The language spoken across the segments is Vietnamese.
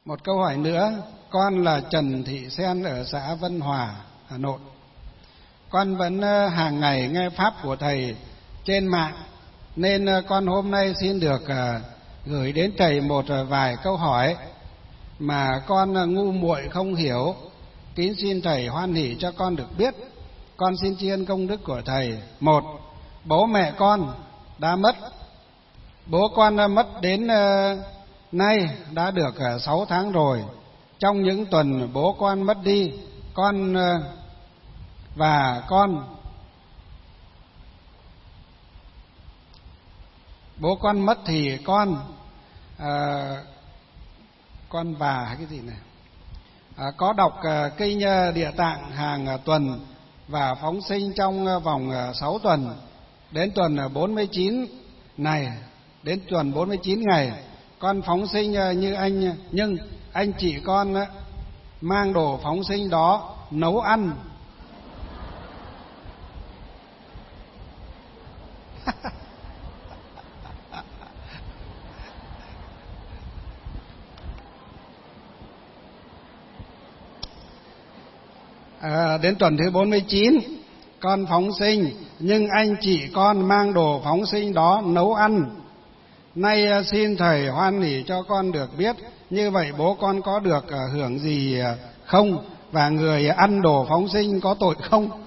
Một câu hỏi nữa, con là Trần Thị Sen ở xã Vân Hòa, Hà Nội. Con vẫn hàng ngày nghe pháp của thầy trên mạng, nên con hôm nay xin được gửi đến thầy một vài câu hỏi mà con ngu muội không hiểu. Kính xin thầy hoan hỷ cho con được biết. Con xin tri ân công đức của thầy. Một, bố mẹ con đã mất. Bố con mất đến nay đã được 6 tháng rồi. Trong những tuần bố con mất đi, bố con mất thì con và cái gì này có đọc kinh Địa Tạng hàng tuần và phóng sinh trong vòng 6 tuần. Đến tuần 49 này, đến tuần 49 ngày, con phóng sinh như anh, nhưng anh chị con mang đồ phóng sinh đó nấu ăn. Đến tuần thứ 49, con phóng sinh, nhưng anh chị con mang đồ phóng sinh đó nấu ăn. Nay xin thầy hoan hỷ cho con được biết, như vậy bố con có được hưởng gì không? Và người ăn đồ phóng sinh có tội không?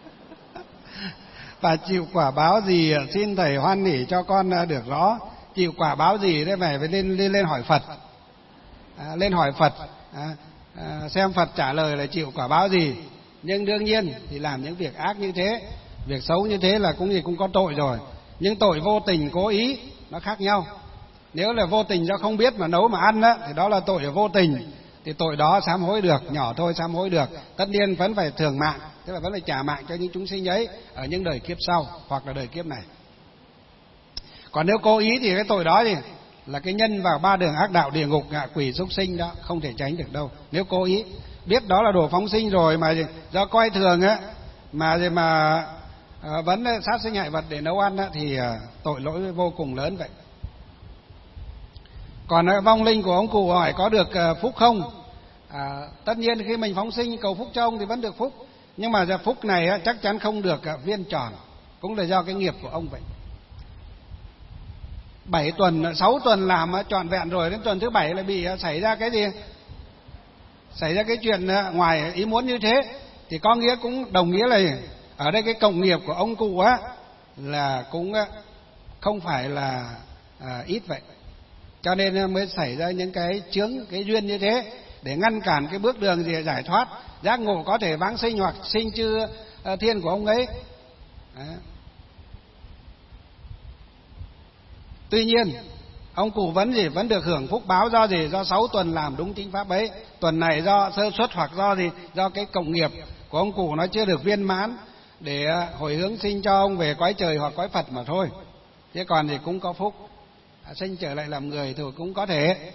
Và chịu quả báo gì? Xin thầy hoan hỷ cho con được rõ. Chịu quả báo gì đấy phải lên hỏi Phật. Lên hỏi Phật, xem Phật trả lời là chịu quả báo gì. Nhưng đương nhiên thì làm những việc ác như thế, việc xấu như thế là cũng có tội rồi. Nhưng tội vô tình cố ý nó khác nhau. Nếu là vô tình do không biết mà nấu mà ăn á, thì đó là tội ở vô tình, thì tội đó sám hối được, nhỏ thôi sám hối được. Tất nhiên vẫn phải thường mạng, tức là vẫn phải trả mạng cho những chúng sinh ấy ở những đời kiếp sau hoặc là đời kiếp này. Còn nếu cố ý thì cái tội đó thì là cái nhân vào 3 đường ác đạo, địa ngục, ngạ quỷ, súc sinh đó, không thể tránh được đâu. Nếu cố ý biết đó là đồ phóng sinh rồi mà do coi thường á mà vẫn sát sinh hại vật để nấu ăn á, thì tội lỗi vô cùng lớn vậy. Còn vong linh của ông cụ hỏi có được phúc không? Tất nhiên khi mình phóng sinh cầu phúc cho ông thì vẫn được phúc, nhưng mà phúc này chắc chắn không được viên tròn, cũng là do cái nghiệp của ông vậy. 6 tuần làm trọn vẹn rồi, đến tuần thứ 7 lại bị xảy ra cái gì? Xảy ra cái chuyện ngoài ý muốn như thế, thì có nghĩa cũng đồng nghĩa là ở đây cái cộng nghiệp của ông cụ á là cũng không phải là ít vậy. Cho nên mới xảy ra những cái chướng, cái duyên như thế để ngăn cản cái bước đường gì giải thoát giác ngộ có thể vãng sinh hoặc sinh chư thiên của ông ấy. Tuy nhiên ông cụ vẫn được hưởng phúc báo do gì? Do 6 tuần làm đúng chính pháp ấy. Tuần này do sơ suất hoặc do gì? Do cái cộng nghiệp của ông cụ nó chưa được viên mãn để hồi hướng sinh cho ông về cõi trời hoặc cõi Phật mà thôi. Chứ còn thì cũng có phúc sinh trở lại làm người thì cũng có thể.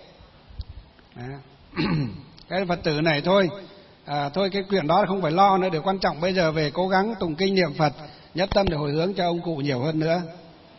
Cái Phật tử này thôi, thôi cái chuyện đó không phải lo nữa. Điều quan trọng bây giờ về cố gắng tụng kinh niệm Phật, nhất tâm để hồi hướng cho ông cụ nhiều hơn nữa.